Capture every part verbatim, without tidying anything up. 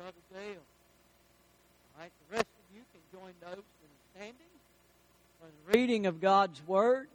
Brother Dale. All right, the rest of you can join those that are standing for the reading of God's Word.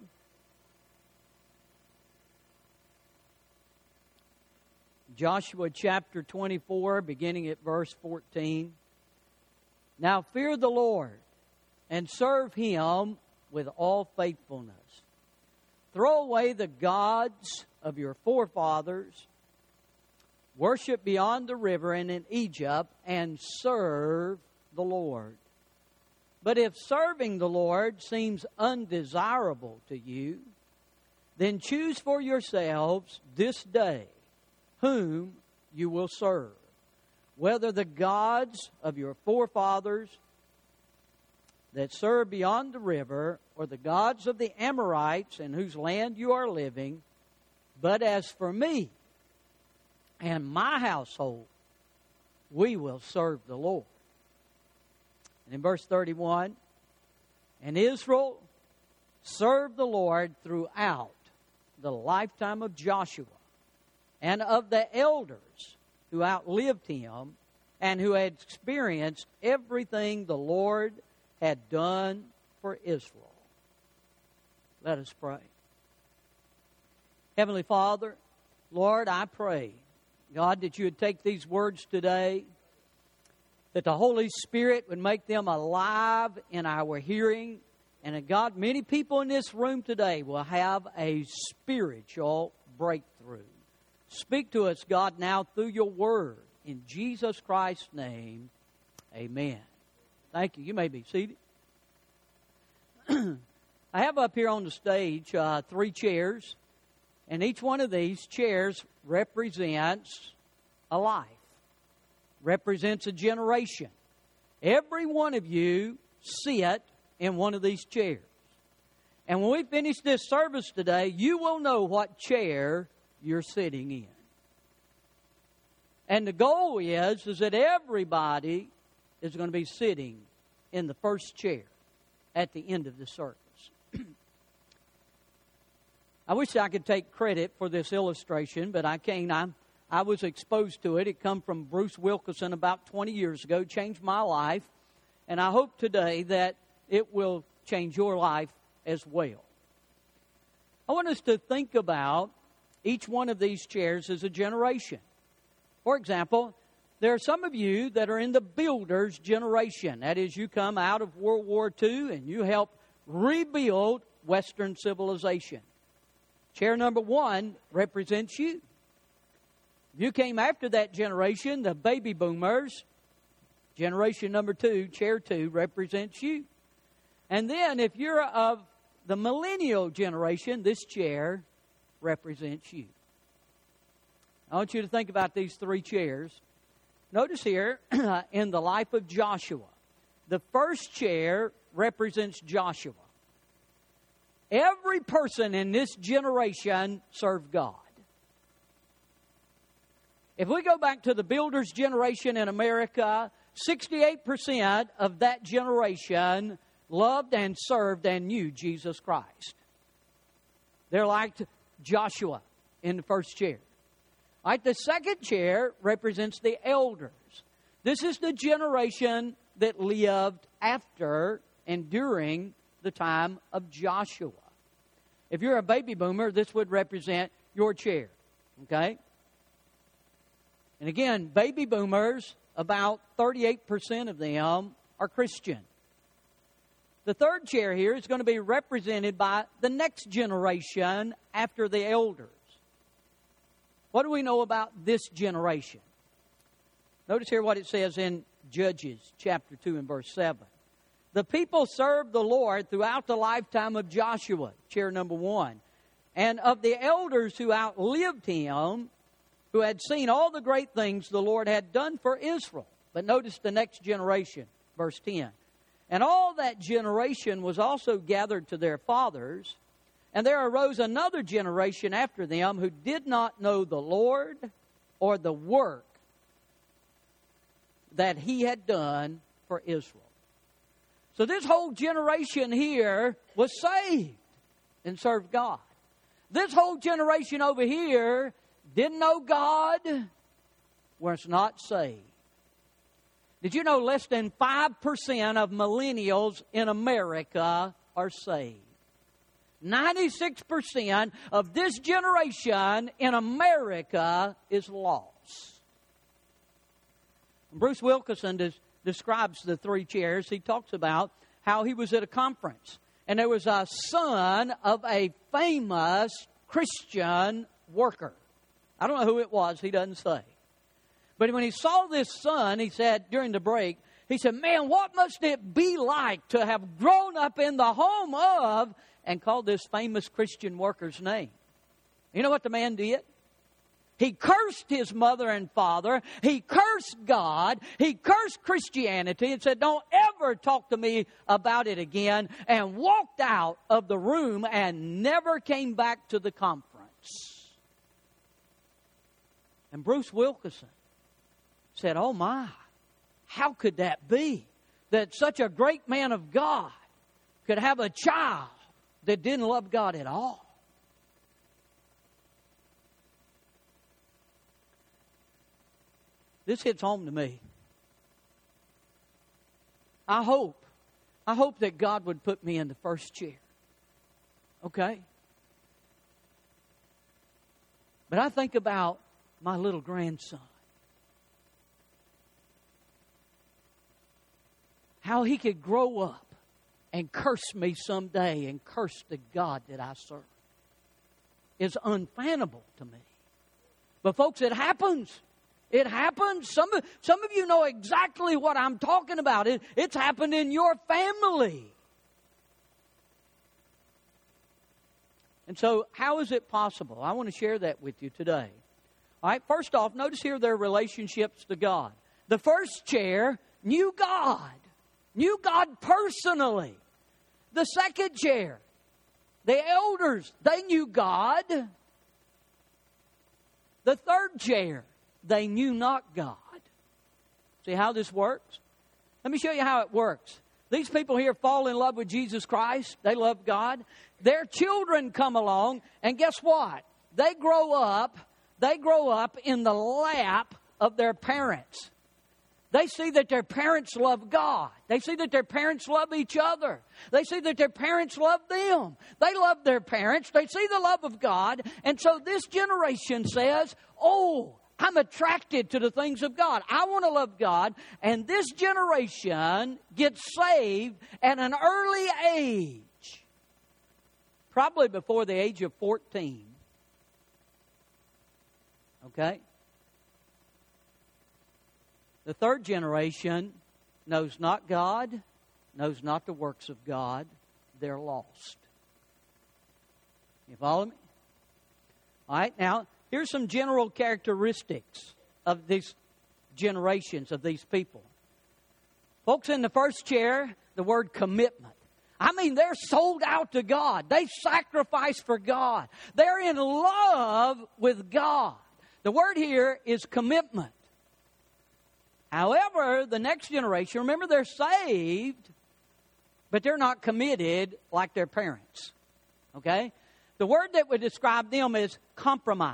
Joshua chapter twenty-four, beginning at verse fourteen. Now fear the Lord, and serve Him with all faithfulness. Throw away the gods of your forefathers. Worship beyond the river and in Egypt, and serve the Lord. But if serving the Lord seems undesirable to you, then choose for yourselves this day whom you will serve, whether the gods of your forefathers that serve beyond the river, or the gods of the Amorites in whose land you are living. But as for me and my household, we will serve the Lord. And in verse thirty-one, and Israel served the Lord throughout the lifetime of Joshua and of the elders who outlived him and who had experienced everything the Lord had done for Israel. Let us pray. Heavenly Father, Lord, I pray, God, that you would take these words today, that the Holy Spirit would make them alive in our hearing, and that, God, many people in this room today will have a spiritual breakthrough. Speak to us, God, now through your word. In Jesus Christ's name, amen. Thank you. You may be seated. I have up here on the stage uh, three chairs, and each one of these chairs represents a life, represents a generation. Every one of you sit in one of these chairs. And when we finish this service today, you will know what chair you're sitting in. And the goal is, is that everybody is going to be sitting in the first chair at the end of the service. I wish I could take credit for this illustration, but I can't. I'm, I was exposed to it. It come from Bruce Wilkinson about twenty years ago, changed my life, and I hope today that it will change your life as well. I want us to think about each one of these chairs as a generation. For example, there are some of you that are in the builder's generation. That is, you come out of World War Two and you help rebuild Western civilization. Chair number one represents you. You came after that generation, the baby boomers. Generation number two, chair two, represents you. And then if you're of the millennial generation, this chair represents you. I want you to think about these three chairs. Notice here, in the life of Joshua, the first chair represents Joshua. Every person in this generation served God. If we go back to the builder's generation in America, sixty-eight percent of that generation loved and served and knew Jesus Christ. They're like Joshua in the first chair. All right, the second chair represents the elders. This is the generation that lived after and during the time of Joshua. If you're a baby boomer, this would represent your chair. Okay? And again, baby boomers, about thirty-eight percent of them are Christian. The third chair here is going to be represented by the next generation after the elders. What do we know about this generation? Notice here what it says in Judges chapter two and verse seven. The people served the Lord throughout the lifetime of Joshua, chair number one, and of the elders who outlived him, who had seen all the great things the Lord had done for Israel. But notice the next generation, verse ten. And all that generation was also gathered to their fathers, and there arose another generation after them who did not know the Lord or the work that he had done for Israel. So this whole generation here was saved and served God. This whole generation over here didn't know God, was not saved. Did you know less than five percent of millennials in America are saved? ninety-six percent of this generation in America is lost. Bruce Wilkinson des- describes the three chairs. He talks about how he was at a conference, and there was a son of a famous Christian worker. I don't know who it was. He doesn't say. But when he saw this son, he said during the break, he said, man, what must it be like to have grown up in the home of, and called this famous Christian worker's name. You know what the man did? He cursed his mother and father. He cursed God. He cursed Christianity and said, don't ever talk to me about it again, and walked out of the room and never came back to the conference. And Bruce Wilkinson said, oh my, how could that be? That such a great man of God could have a child that didn't love God at all. This hits home to me. I hope, I hope that God would put me in the first chair. Okay? But I think about my little grandson. How he could grow up and curse me someday and curse the God that I serve is unfathomable to me. But folks, it happens. It happens. Some of, some of you know exactly what I'm talking about. It, it's happened in your family. And so, how is it possible? I want to share that with you today. All right, first off, notice here their relationships to God. The first chair knew God. Knew God personally. The second chair, the elders, they knew God. The third chair, they knew not God. See how this works? Let me show you how it works. These people here fall in love with Jesus Christ. They love God. Their children come along, and guess what? They grow up, they grow up in the lap of their parents. They see that their parents love God. They see that their parents love each other. They see that their parents love them. They love their parents. They see the love of God. And so this generation says, oh, I'm attracted to the things of God. I want to love God. And this generation gets saved at an early age. Probably before the age of fourteen. Okay? The third generation knows not God, knows not the works of God. They're lost. You follow me? All right, now, here's some general characteristics of these generations, of these people. Folks in the first chair, the word commitment. I mean, they're sold out to God. They sacrifice for God. They're in love with God. The word here is commitment. However, the next generation, remember, they're saved, but they're not committed like their parents. Okay? The word that would describe them is compromise.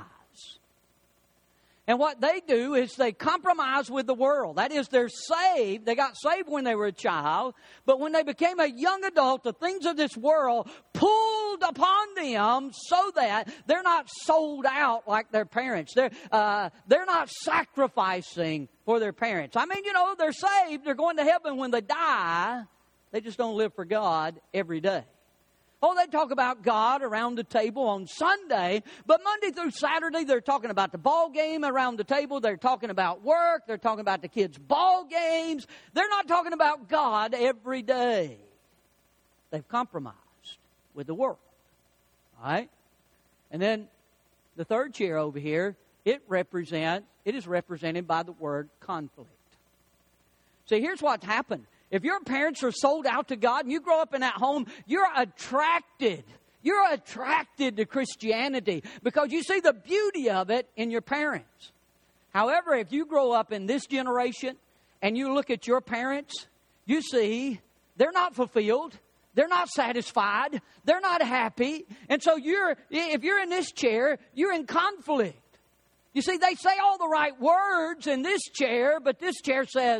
And what they do is they compromise with the world. That is, they're saved. They got saved when they were a child. But when they became a young adult, the things of this world pulled upon them so that they're not sold out like their parents. They're, uh, they're not sacrificing for their parents. I mean, you know, they're saved. They're going to heaven when they die. They just don't live for God every day. Oh, they talk about God around the table on Sunday, but Monday through Saturday, they're talking about the ball game around the table. They're talking about work. They're talking about the kids' ball games. They're not talking about God every day. They've compromised with the world. All right? And then the third chair over here, it represents, it is represented by the word conflict. See, here's what's happened. If your parents are sold out to God and you grow up in that home, you're attracted. You're attracted to Christianity because you see the beauty of it in your parents. However, if you grow up in this generation and you look at your parents, you see they're not fulfilled. They're not satisfied. They're not happy. And so you're, if you're in this chair, you're in conflict. You see, they say all the right words in this chair, but this chair says,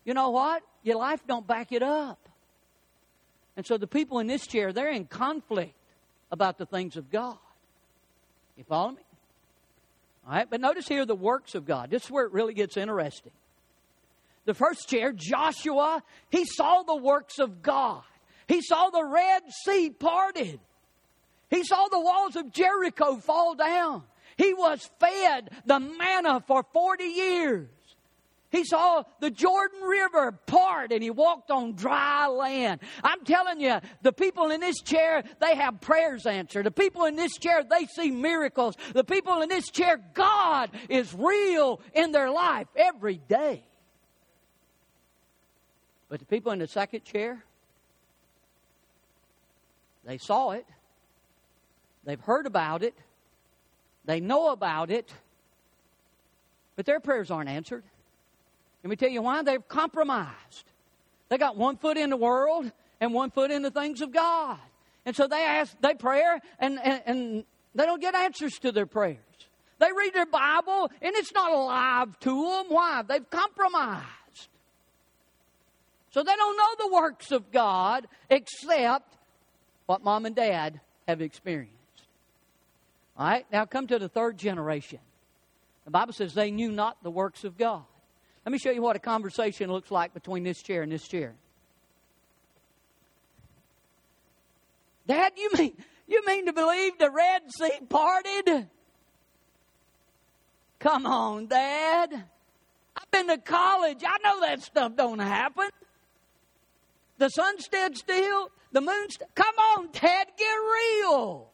you know what? Your life don't back it up. And so the people in this chair, they're in conflict about the things of God. You follow me? All right, but notice here the works of God. This is where it really gets interesting. The first chair, Joshua, he saw the works of God. He saw the Red Sea parted. He saw the walls of Jericho fall down. He was fed the manna for forty years. He saw the Jordan River part and he walked on dry land. I'm telling you, the people in this chair, they have prayers answered. The people in this chair, they see miracles. The people in this chair, God is real in their life every day. But the people in the second chair, they saw it. They've heard about it. They know about it. But their prayers aren't answered. Let me tell you why. They've compromised. They got one foot in the world and one foot in the things of God. And so they ask, they pray, and, and, and they don't get answers to their prayers. They read their Bible, and it's not alive to them. Why? They've compromised. So they don't know the works of God except what mom and dad have experienced. All right, now come to the third generation. The Bible says they knew not the works of God. Let me show you what a conversation looks like between this chair and this chair. Dad, you mean you mean to believe the Red Sea parted? Come on, Dad. I've been to college. I know that stuff don't happen. The sun stood still. The moon st- Come on, Dad, get real.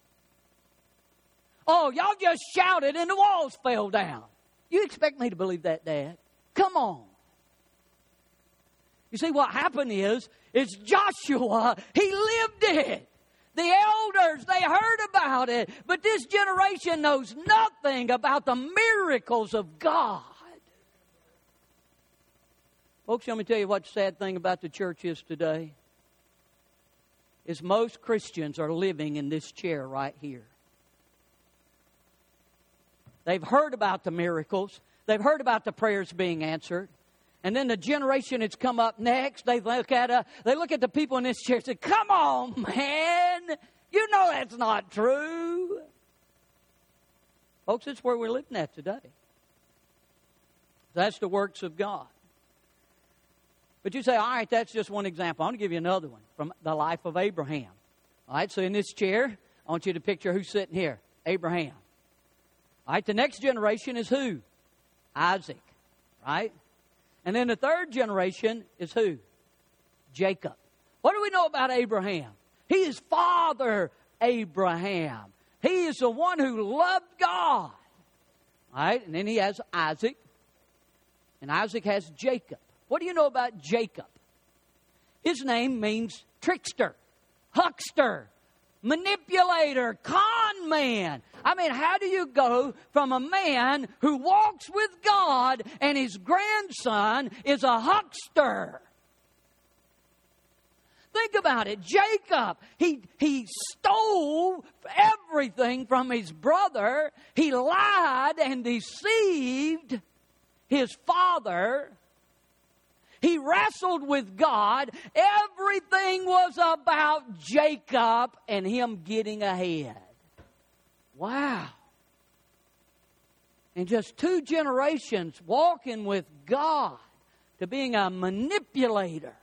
Oh, y'all just shouted and the walls fell down. You expect me to believe that, Dad? Come on. You see, what happened is, is Joshua, he lived it. The elders, they heard about it. But this generation knows nothing about the miracles of God. Folks, let me tell you what the sad thing about the church is today. Is most Christians are living in this chair right here. They've heard about the miracles. They've heard about the prayers being answered. And then the generation that's come up next, they look at a, they look at the people in this chair and say, come on, man. You know that's not true. Folks, that's where we're living at today. That's the works of God. But you say, all right, that's just one example. I want to give you another one from the life of Abraham. All right, so in this chair, I want you to picture who's sitting here. Abraham. All right, the next generation is who? Isaac, right? And then the third generation is who? Jacob. What do we know about Abraham? He is Father Abraham. He is the one who loved God. All right, and then he has Isaac. And Isaac has Jacob. What do you know about Jacob? His name means trickster, huckster, manipulator, con man. I mean, how do you go from a man who walks with God and his grandson is a huckster? Think about it. Jacob, he, he stole everything from his brother. He lied and deceived his father. He wrestled with God. Everything was about Jacob and him getting ahead. Wow. In just two generations, walking with God to being a manipulator.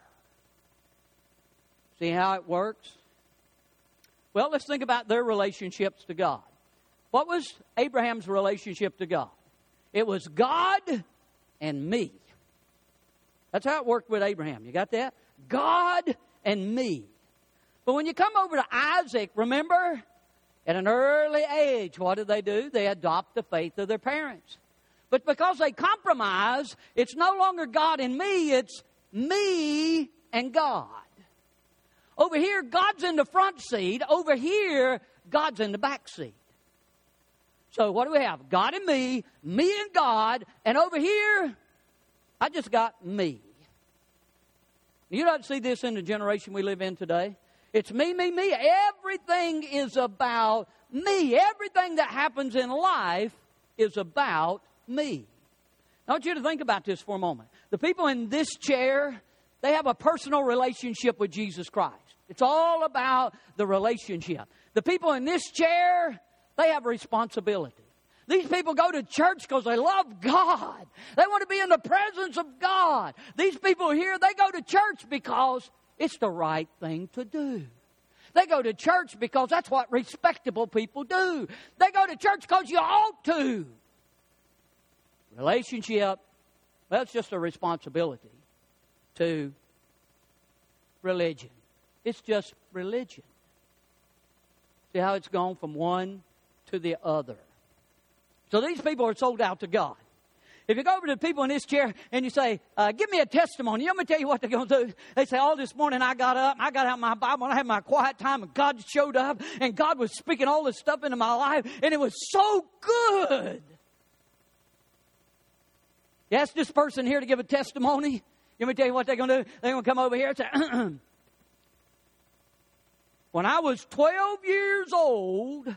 See how it works? Well, let's think about their relationships to God. What was Abraham's relationship to God? It was God and me. That's how it worked with Abraham. You got that? God and me. But when you come over to Isaac, remember, at an early age, what did they do? They adopt the faith of their parents. But because they compromise, it's no longer God and me, it's me and God. Over here, God's in the front seat. Over here, God's in the back seat. So what do we have? God and me, me and God, and over here, I just got me. You don't see this in the generation we live in today. It's me, me, me. Everything is about me. Everything that happens in life is about me. I want you to think about this for a moment. The people in this chair, they have a personal relationship with Jesus Christ. It's all about the relationship. The people in this chair, they have responsibility. These people go to church because they love God. They want to be in the presence of God. These people here, they go to church because it's the right thing to do. They go to church because that's what respectable people do. They go to church because you ought to. Relationship, well, it's just a responsibility to religion. It's just religion. See how it's gone from one to the other. So these people are sold out to God. If you go over to the people in this chair and you say, uh, give me a testimony, I'm going to tell you what they're going to do. They say, oh, this morning I got up, I got out my Bible, and I had my quiet time, and God showed up, and God was speaking all this stuff into my life, and it was so good. You ask this person here to give a testimony, let me tell you what they're going to do. They're going to come over here and say, when I was twelve years old,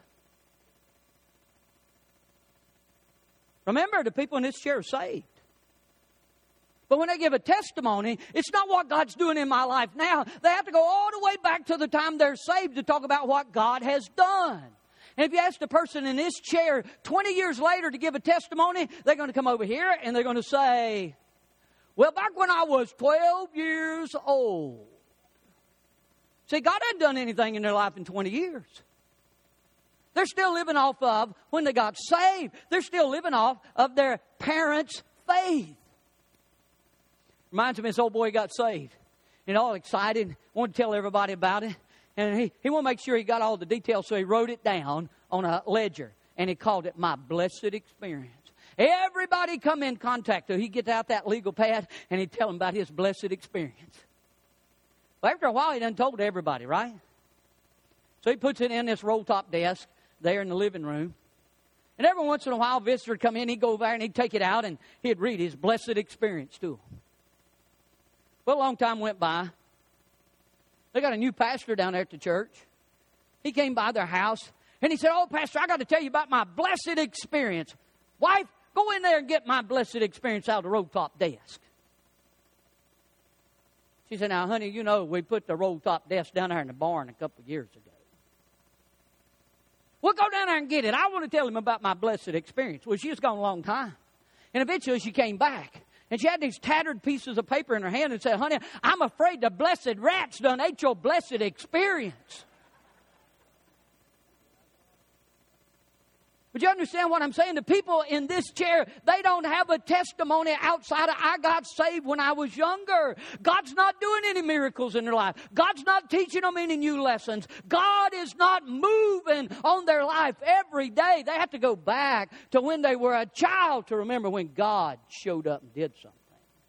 remember, the people in this chair are saved. But when they give a testimony, it's not what God's doing in my life now. They have to go all the way back to the time they're saved to talk about what God has done. And if you ask the person in this chair twenty years later to give a testimony, they're going to come over here and they're going to say, well, back when I was twelve years old. See, God hadn't done anything in their life in twenty years. They're still living off of when they got saved. They're still living off of their parents' faith. Reminds me of this old boy who got saved. And all excited, wanted to tell everybody about it. And he, he wanted to make sure he got all the details, so he wrote it down on a ledger. And he called it My Blessed Experience. Everybody come in contact with him. He'd get out that legal pad and he'd tell them about his blessed experience. Well, after a while, he done told everybody, right? So he puts it in this roll-top desk there in the living room. And every once in a while, a visitor would come in, he'd go over there and he'd take it out and he'd read his blessed experience to them. Well, a long time went by. They got a new pastor down there at the church. He came by their house and he said, oh, Pastor, I got to tell you about my blessed experience. Wife, go in there and get my blessed experience out of the roll-top desk. She said, now, honey, you know we put the roll-top desk down there in the barn a couple of years ago. We'll go down there and get it. I want to tell him about my blessed experience. Well, she was gone a long time. And eventually she came back. And she had these tattered pieces of paper in her hand and said, honey, I'm afraid the blessed rats done ate your blessed experience. But you understand what I'm saying? The people in this chair, they don't have a testimony outside of I got saved when I was younger. God's not doing any miracles in their life. God's not teaching them any new lessons. God is not moving on their life every day. They have to go back to when they were a child to remember when God showed up and did something.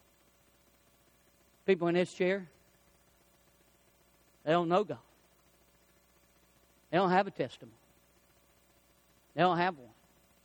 People in this chair, they don't know God. They don't have a testimony. They don't have one.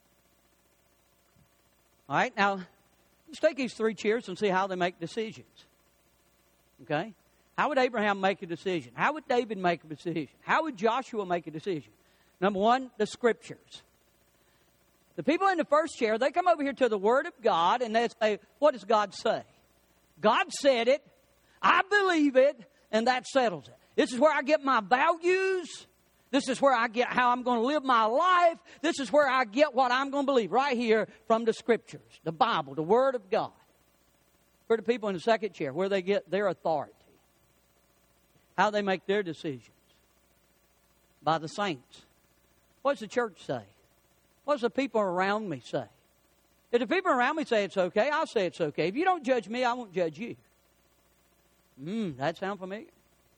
All right, now, let's take these three chairs and see how they make decisions. Okay? How would Abraham make a decision? How would David make a decision? How would Joshua make a decision? Number one, the Scriptures. The people in the first chair, they come over here to the Word of God and they say, what does God say? God said it, I believe it, and that settles it. This is where I get my values. This is where I get how I'm going to live my life. This is where I get what I'm going to believe, right here from the Scriptures, the Bible, the Word of God. For the people in the second chair, where they get their authority, how they make their decisions. By the saints. What does the church say? What does the people around me say? If the people around me say it's okay, I'll say it's okay. If you don't judge me, I won't judge you. Hmm, that sound familiar?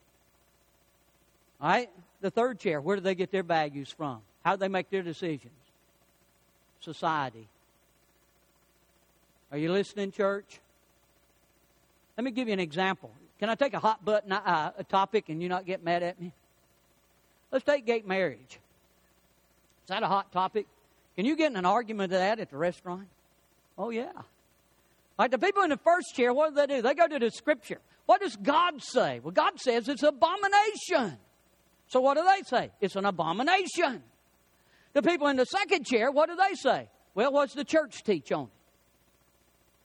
All right, the third chair, where do they get their values from? How do they make their decisions? Society. Are you listening, church? Let me give you an example. Can I take a hot button uh, a topic and you not get mad at me? Let's take gay marriage. Is that a hot topic? Can you get in an argument of that at the restaurant? Oh, yeah. All right, the people in the first chair, what do they do? They go to the Scripture. What does God say? Well, God says it's abomination. So what do they say? It's an abomination. The people in the second chair, what do they say? Well, what's the church teach on it?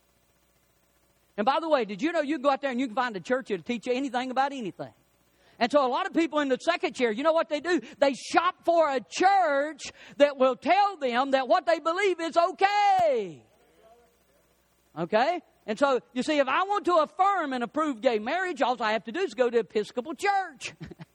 And by the way, did you know you can go out there and you can find a church that'll teach you anything about anything? And so a lot of people in the second chair, you know what they do? They shop for a church that will tell them that what they believe is okay. Okay? And so, you see, if I want to affirm and approve gay marriage, all I have to do is go to Episcopal Church.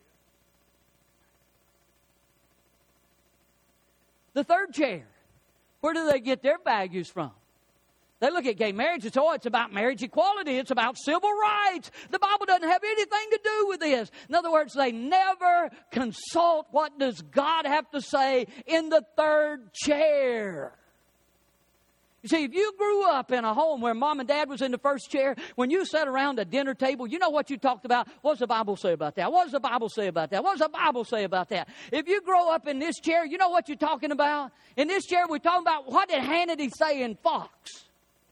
The third chair, where do they get their values from? They look at gay marriage and say, oh, it's about marriage equality. It's about civil rights. The Bible doesn't have anything to do with this. In other words, they never consult what does God have to say in the third chair. You see, if you grew up in a home where mom and dad was in the first chair, when you sat around a dinner table, you know what you talked about? What does the Bible say about that? What does the Bible say about that? What does the Bible say about that? If you grow up in this chair, you know what you're talking about? In this chair, we're talking about what did Hannity say in Fox?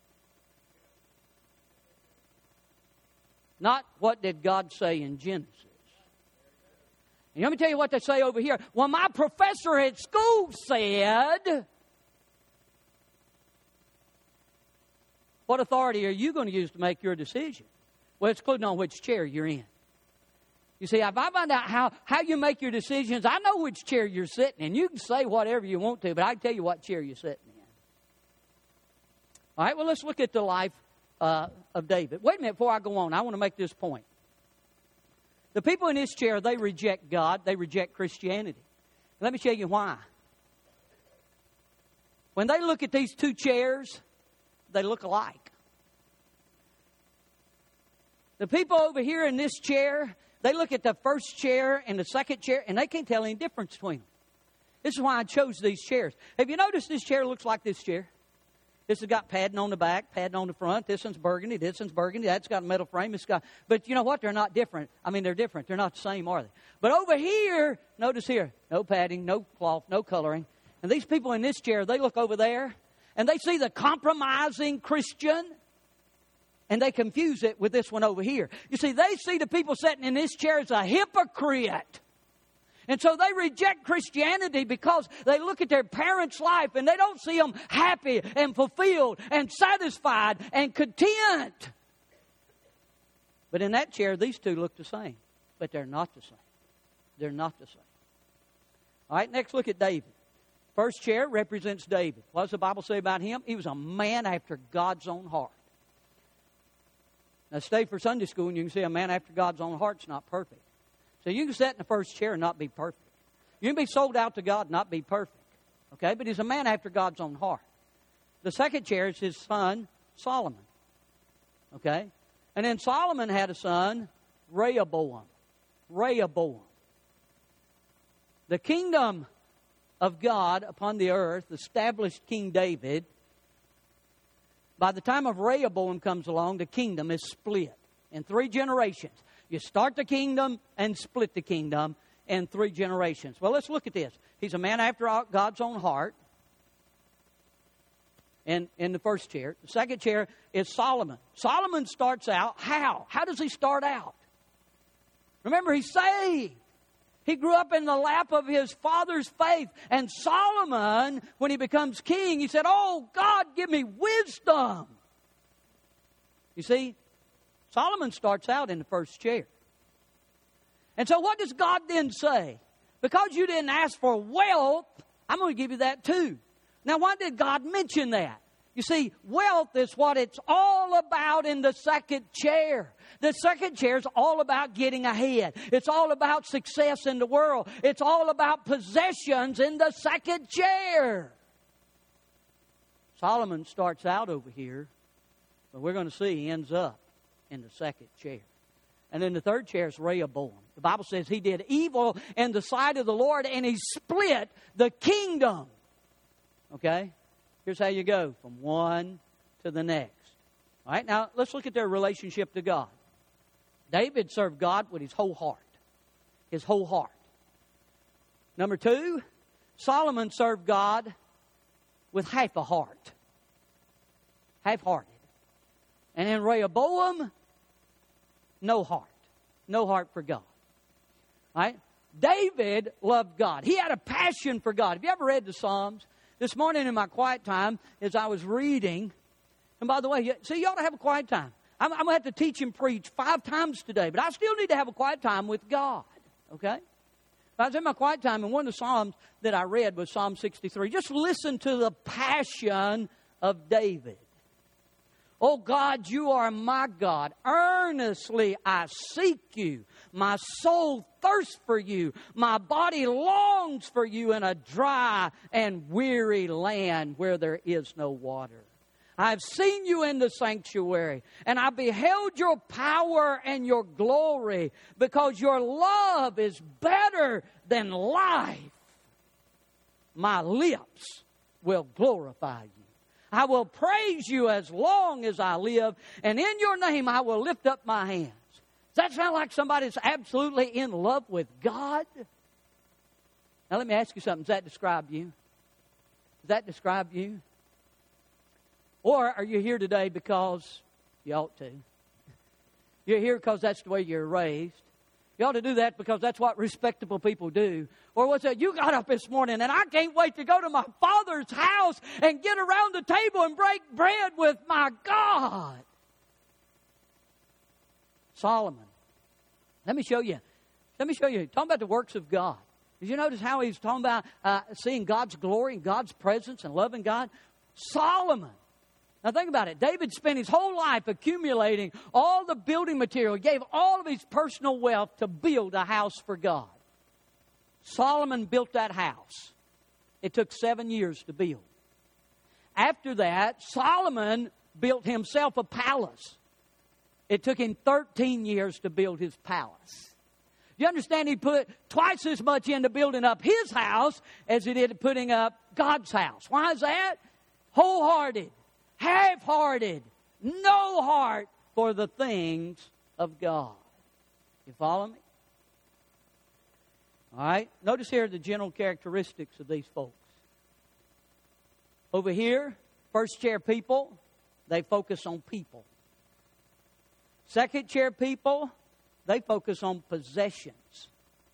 Not what did God say in Genesis. And let me tell you what they say over here. Well, my professor at school said... What authority are you going to use to make your decision? Well, it's including on which chair you're in. You see, if I find out how, how you make your decisions, I know which chair you're sitting in. You can say whatever you want to, but I can tell you what chair you're sitting in. All right, well, let's look at the life uh, of David. Wait a minute before I go on. I want to make this point. The people in this chair, they reject God. They reject Christianity. Let me show you why. When they look at these two chairs, they look alike. The people over here in this chair, they look at the first chair and the second chair, and they can't tell any difference between them. This is why I chose these chairs. Have you noticed this chair looks like this chair? This has got padding on the back, padding on the front. This one's burgundy, this one's burgundy. That's got a metal frame. It's got, but you know what? They're not different. I mean, they're different. They're not the same, are they? But over here, notice here, no padding, no cloth, no coloring. And these people in this chair, they look over there, and they see the compromising Christian, and they confuse it with this one over here. You see, they see the people sitting in this chair as a hypocrite. And so they reject Christianity because they look at their parents' life and they don't see them happy and fulfilled and satisfied and content. But in that chair, these two look the same. But they're not the same. They're not the same. All right, next look at David. First chair represents David. What does the Bible say about him? He was a man after God's own heart. Now stay for Sunday school and you can see a man after God's own heart's not perfect. So you can sit in the first chair and not be perfect. You can be sold out to God and not be perfect. Okay, but he's a man after God's own heart. The second chair is his son, Solomon. Okay? And then Solomon had a son, Rehoboam. Rehoboam. The kingdom of God upon the earth established King David. By the time of Rehoboam comes along, the kingdom is split in three generations. You start the kingdom and split the kingdom in three generations. Well, let's look at this. He's a man after God's own heart in, in the first chair. The second chair is Solomon. Solomon starts out how? How does he start out? Remember, he's saved. He grew up in the lap of his father's faith. And Solomon, when he becomes king, he said, oh, God, give me wisdom. You see, Solomon starts out in the first chair. And so what does God then say? Because you didn't ask for wealth, I'm going to give you that too. Now, why did God mention that? You see, wealth is what it's all about in the second chair. The second chair is all about getting ahead. It's all about success in the world. It's all about possessions in the second chair. Solomon starts out over here, but we're going to see he ends up in the second chair. And then the third chair is Rehoboam. The Bible says he did evil in the sight of the Lord and he split the kingdom. Okay? Here's how you go from one to the next. All right, now let's look at their relationship to God. David served God with his whole heart. His whole heart. Number two, Solomon served God with half a heart. Half-hearted. And then Rehoboam, no heart. No heart for God. All right? David loved God. He had a passion for God. Have you ever read the Psalms? This morning in my quiet time, as I was reading, and by the way, see, you ought to have a quiet time. I'm, I'm going to have to teach and preach five times today, but I still need to have a quiet time with God, okay? I was in my quiet time, and one of the Psalms that I read was Psalm sixty-three. Just listen to the passion of David. Oh God, you are my God. Earnestly I seek you. My soul thirsts for you. My body longs for you in a dry and weary land where there is no water. I have seen you in the sanctuary, and I beheld your power and your glory, because your love is better than life. My lips will glorify you. I will praise you as long as I live, and in your name I will lift up my hands. Does that sound like somebody that's absolutely in love with God? Now let me ask you something. Does that describe you? Does that describe you? Or are you here today because you ought to? You're here because that's the way you're raised. You ought to do that because that's what respectable people do. Or what's that? You got up this morning and I can't wait to go to my Father's house and get around the table and break bread with my God. Solomon. Let me show you. Let me show you. Talking about the works of God. Did you notice how he's talking about uh, seeing God's glory and God's presence and loving God? Solomon. Now think about it. David spent his whole life accumulating all the building material. He gave all of his personal wealth to build a house for God. Solomon built that house. It took seven years to build. After that, Solomon built himself a palace. It took him thirteen years to build his palace. You understand, he put twice as much into building up his house as he did putting up God's house. Why is that? Wholehearted, half-hearted, no heart for the things of God. You follow me? All right. Notice here the general characteristics of these folks. Over here, first chair people, they focus on people. Second chair people, they focus on possessions.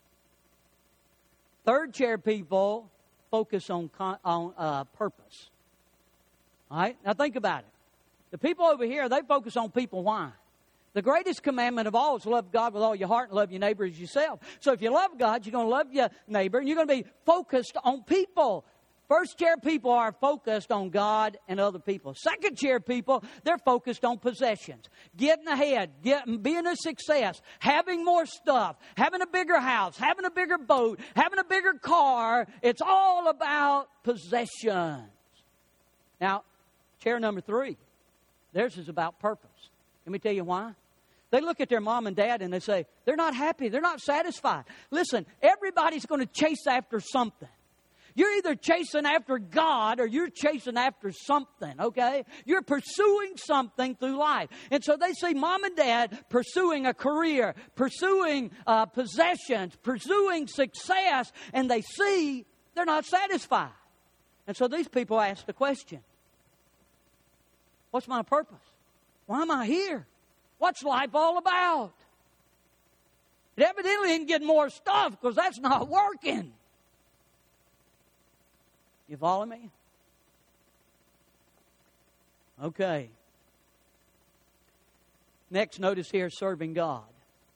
Third chair people focus on, on uh, purpose. All right? Now think about it. The people over here, they focus on people. Why? The greatest commandment of all is love God with all your heart and love your neighbor as yourself. So if you love God, you're going to love your neighbor, and you're going to be focused on people. First chair people are focused on God and other people. Second chair people, they're focused on possessions. Getting ahead, getting, being a success, having more stuff, having a bigger house, having a bigger boat, having a bigger car. It's all about possessions. Now, chair number three, theirs is about purpose. Let me tell you why. They look at their mom and dad and they say, they're not happy, they're not satisfied. Listen, everybody's going to chase after something. You're either chasing after God or you're chasing after something, okay? You're pursuing something through life. And so they see mom and dad pursuing a career, pursuing uh, possessions, pursuing success, and they see they're not satisfied. And so these people ask the question, what's my purpose? Why am I here? What's life all about? It evidently didn't get more stuff because that's not working. You follow me? Okay. Next, notice here, serving God.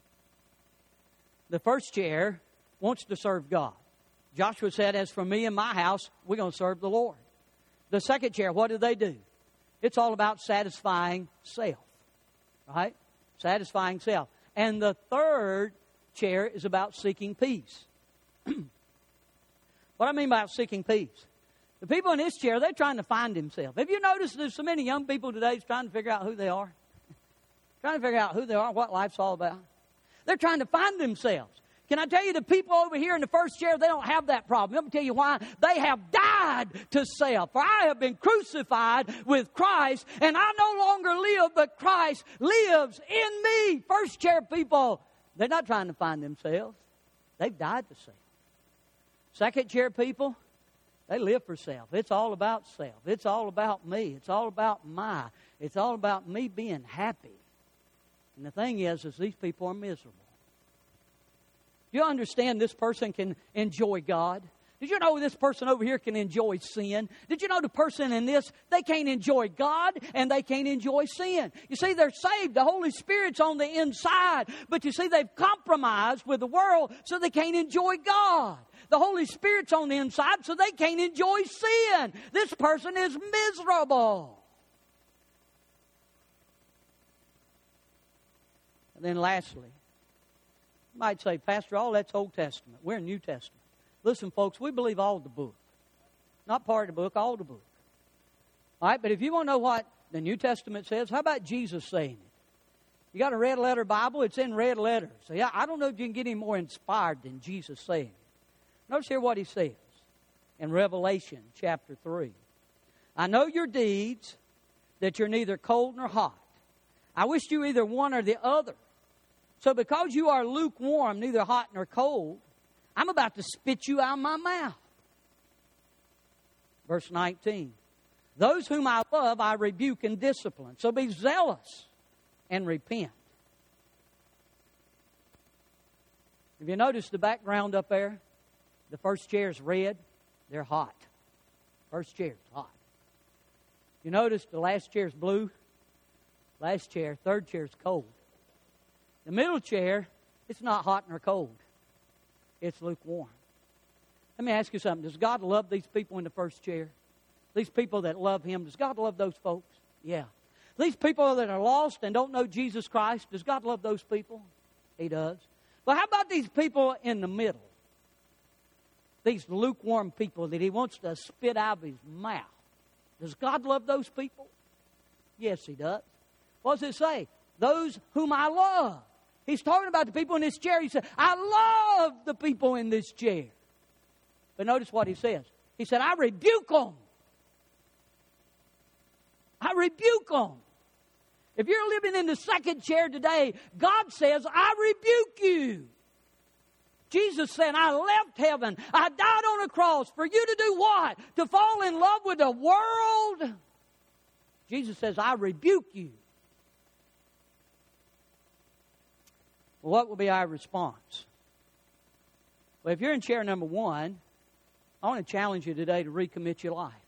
The first chair wants to serve God. Joshua said, as for me and my house, we're going to serve the Lord. The second chair, what do they do? It's all about satisfying self. Right? Satisfying self. And the third chair is about seeking peace. What I mean by seeking peace? The people in this chair, they're trying to find themselves. Have you noticed there's so many young people today trying to figure out who they are? Trying to figure out who they are, what life's all about. They're trying to find themselves. Can I tell you, the people over here in the first chair, they don't have that problem. Let me tell you why. They have died to self. For I have been crucified with Christ, and I no longer live, but Christ lives in me. First chair people, they're not trying to find themselves. They've died to self. Second chair people, they live for self. It's all about self. It's all about me. It's all about my. It's all about me being happy. And the thing is, is these people are miserable. You understand this person can enjoy God. Did you know this person over here can enjoy sin? Did you know the person in this, they can't enjoy God and they can't enjoy sin? You see, they're saved. The Holy Spirit's on the inside. But you see, they've compromised with the world so they can't enjoy God. The Holy Spirit's on the inside so they can't enjoy sin. This person is miserable. And then lastly, you might say, Pastor, all that's Old Testament. We're New Testament. Listen, folks, we believe all the book. Not part of the book, all the book. All right, but if you want to know what the New Testament says, how about Jesus saying it? You got a red letter Bible, it's in red letters. So yeah, I don't know if you can get any more inspired than Jesus saying it. Notice here what he says in Revelation chapter three. I know your deeds, that you're neither cold nor hot. I wish you either one or the other. So because you are lukewarm, neither hot nor cold, I'm about to spit you out of my mouth. Verse nineteen. Those whom I love, I rebuke and discipline. So be zealous and repent. Have you noticed the background up there? The first chair's red. They're hot. First chair's hot. You notice the last chair's blue. Last chair, third chair's cold. The middle chair, it's not hot nor cold. It's lukewarm. Let me ask you something. Does God love these people in the first chair? These people that love Him, does God love those folks? Yeah. These people that are lost and don't know Jesus Christ, does God love those people? He does. But how about these people in the middle? These lukewarm people that He wants to spit out of His mouth. Does God love those people? Yes, He does. What does it say? Those whom I love. He's talking about the people in this chair. He said, I love the people in this chair. But notice what he says. He said, I rebuke them. I rebuke them. If you're living in the second chair today, God says, I rebuke you. Jesus said, I left heaven. I died on a cross for you to do what? To fall in love with the world? Jesus says, I rebuke you. Well, what will be our response? Well, if you're in chair number one, I want to challenge you today to recommit your life.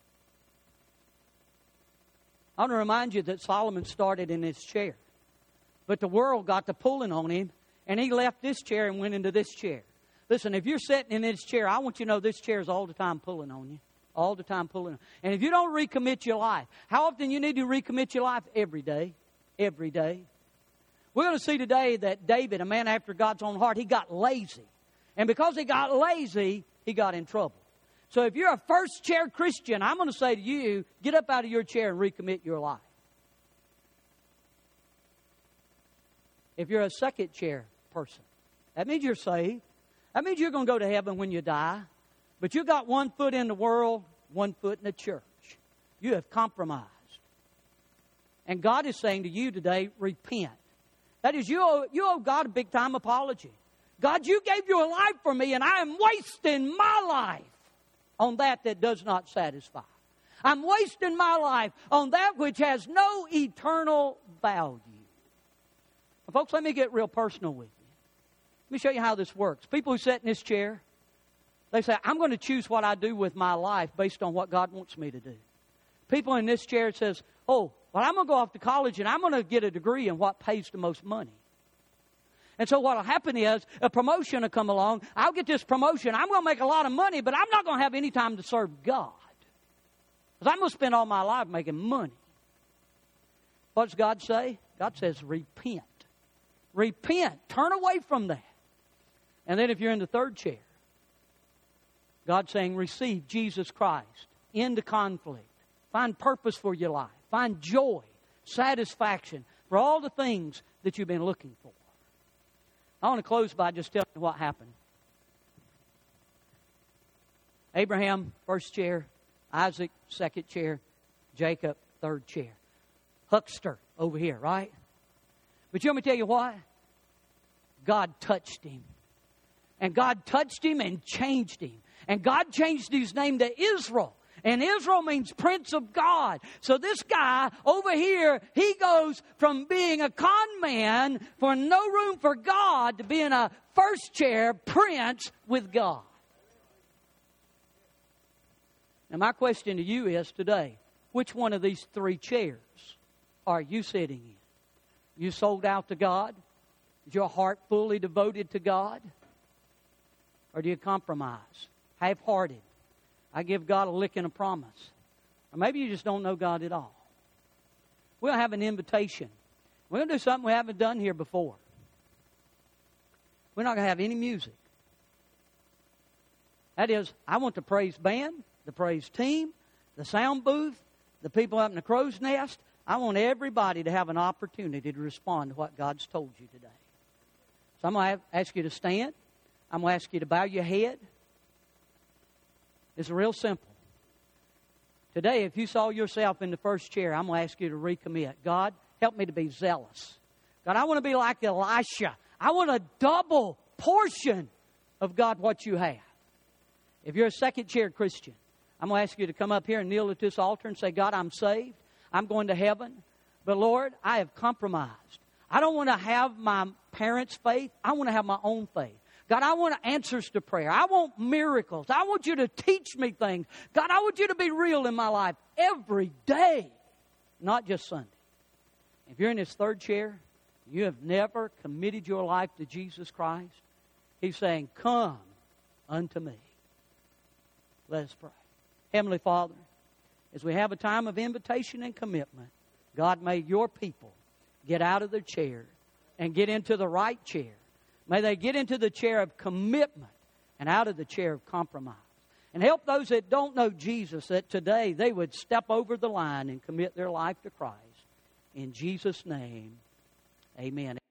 I want to remind you that Solomon started in this chair. But the world got to pulling on him, and he left this chair and went into this chair. Listen, if you're sitting in this chair, I want you to know this chair is all the time pulling on you. All the time pulling on. And if you don't recommit your life, how often you need to recommit your life? Every day. Every day. We're going to see today that David, a man after God's own heart, he got lazy. And because he got lazy, he got in trouble. So if you're a first chair Christian, I'm going to say to you, get up out of your chair and recommit your life. If you're a second chair person, that means you're saved. That means you're going to go to heaven when you die. But you got one foot in the world, one foot in the church. You have compromised. And God is saying to you today, repent. That is, you owe, you owe God a big-time apology. God, you gave your life for me, and I am wasting my life on that that does not satisfy. I'm wasting my life on that which has no eternal value. Now, folks, let me get real personal with you. Let me show you how this works. People who sit in this chair, they say, I'm going to choose what I do with my life based on what God wants me to do. People in this chair says, oh, well, I'm going to go off to college and I'm going to get a degree in what pays the most money. And so what will happen is a promotion will come along. I'll get this promotion. I'm going to make a lot of money, but I'm not going to have any time to serve God. Because I'm going to spend all my life making money. What does God say? God says, repent. Repent. Turn away from that. And then if you're in the third chair, God's saying, receive Jesus Christ into conflict. Find purpose for your life. Find joy, satisfaction for all the things that you've been looking for. I want to close by just telling you what happened. Abraham, first chair. Isaac, second chair. Jacob, third chair. Huckster over here, right? But you want me to tell you what? God touched him. And God touched him and changed him. And God changed his name to Israel. And Israel means Prince of God. So this guy over here, he goes from being a con man for no room for God to being a first chair prince with God. Now, my question to you is today, which one of these three chairs are you sitting in? You sold out to God? Is your heart fully devoted to God? Or do you compromise? Half-hearted. I give God a lick and a promise. Or maybe you just don't know God at all. We'll have an invitation. We're going to do something we haven't done here before. We're not going to have any music. That is, I want the praise band, the praise team, the sound booth, the people up in the crow's nest. I want everybody to have an opportunity to respond to what God's told you today. So I'm going to ask you to stand. I'm going to ask you to bow your head. It's real simple. Today, if you saw yourself in the first chair, I'm going to ask you to recommit. God, help me to be zealous. God, I want to be like Elisha. I want a double portion of God what you have. If you're a second chair Christian, I'm going to ask you to come up here and kneel at this altar and say, God, I'm saved. I'm going to heaven. But Lord, I have compromised. I don't want to have my parents' faith. I want to have my own faith. God, I want answers to prayer. I want miracles. I want you to teach me things. God, I want you to be real in my life every day, not just Sunday. If you're in this third chair, you have never committed your life to Jesus Christ, He's saying, come unto me. Let us pray. Heavenly Father, as we have a time of invitation and commitment, God, may your people get out of their chair and get into the right chair. May they get into the chair of commitment and out of the chair of compromise. And help those that don't know Jesus that today they would step over the line and commit their life to Christ. In Jesus' name, amen.